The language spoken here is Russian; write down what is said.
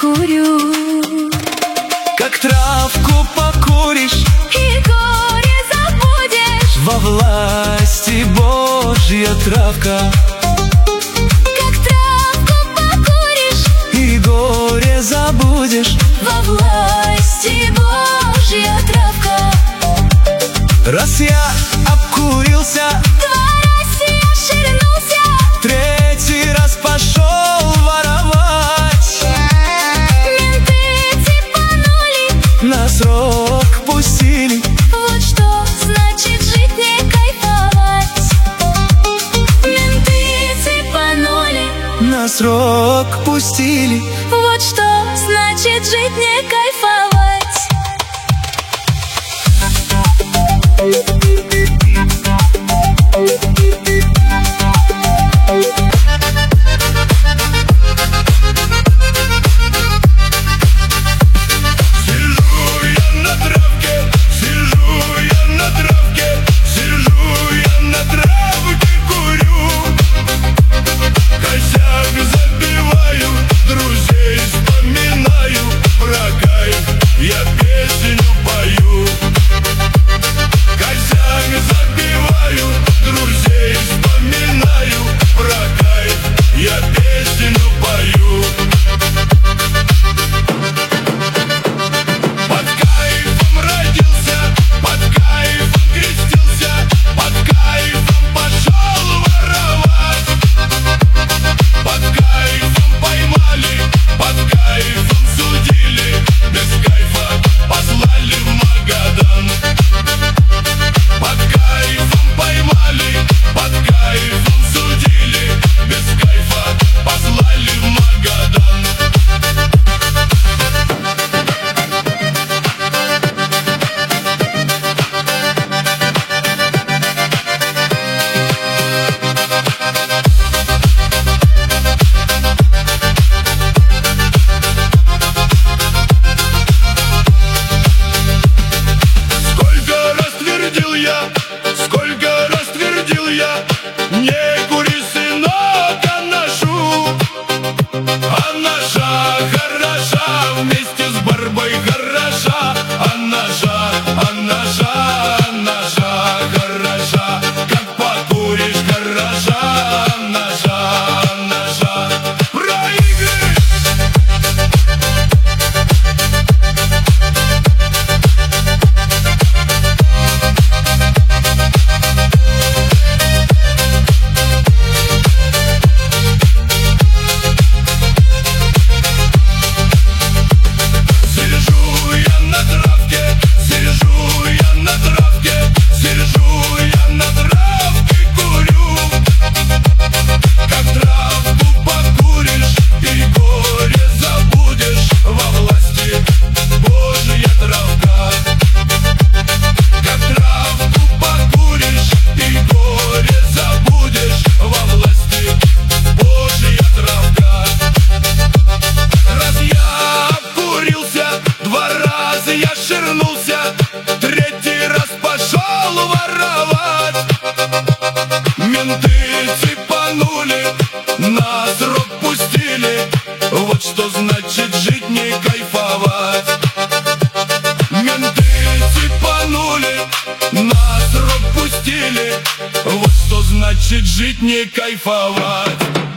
покурю. Как травку покуришь И горе забудешь. во власти Божья травка. Как травку покуришь И горе забудешь во власти Божья травка. Раз я обкурился, 2 раза я ширнулся, 3-й раз пошел воровать. менты цепанули, На срок пустили. вот что значит жить не кайфовать. Менты цепанули, На срок пустили. вот что значит жить не кайфовать. Сколько раз твердил я: не кури, сынок, а ношу. А наша хороша, вместе с барбой хороша. А наша хороша, как покуришь хороша. А наша проигрыш. Я ширнулся, 3-й раз пошел воровать. Менты цепанули, на срок пустили. Вот что значит жить не кайфовать. Менты цепанули, на срок пустили. Вот что значит жить не кайфовать.